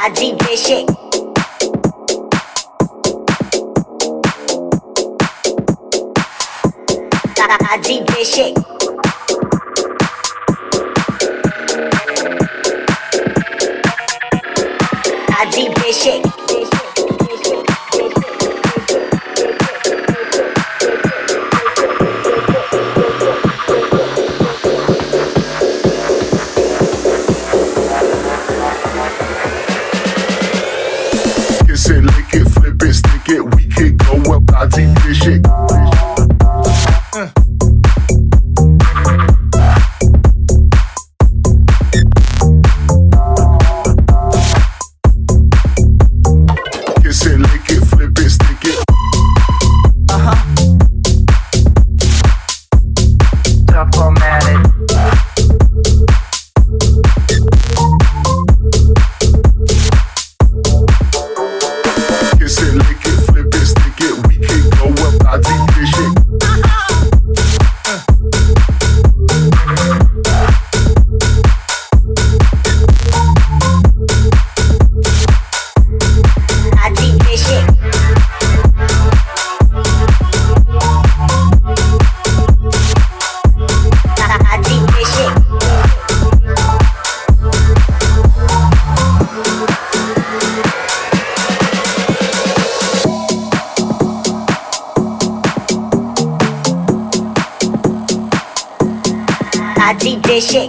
I deep this shit. I deep this shit. I deep this shit. Kiss it, lick it, flip it, stick it, we can go up. I deep this shit. Kiss it, lick it, flip it, stick it. Diplomatic. Kiss it, lick it, flip it, stick it, we can go up. I deep this shit. I deep this shit. I deep this shit. I deep this shit.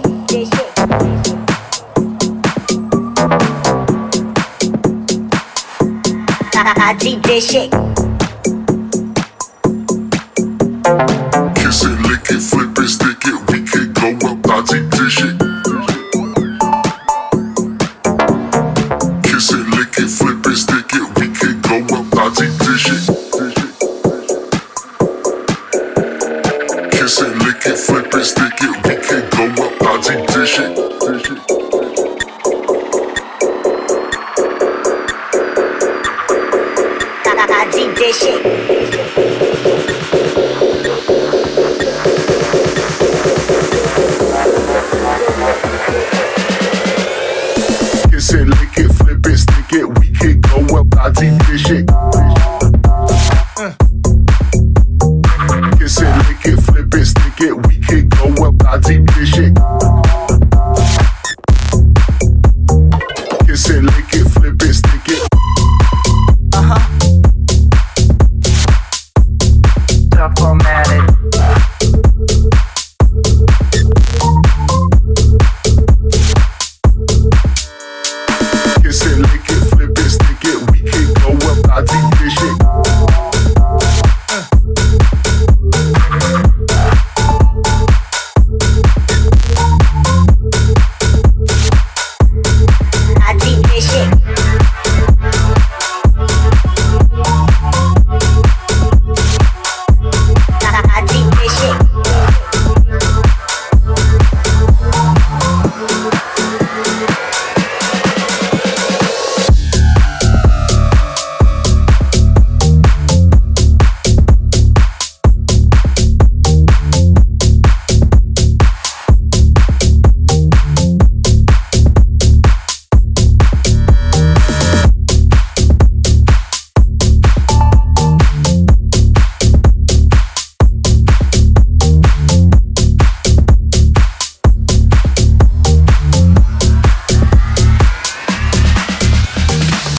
I deep this shit. Kiss it, lick it, flip it, stick it, we can go up. I deep this shit. Kiss it, lick it, flip it, stick it, we can go up. I deep this shit. Kiss it, lick it, flip it, stick it, we can go up. I deep this shit. I deep this shit.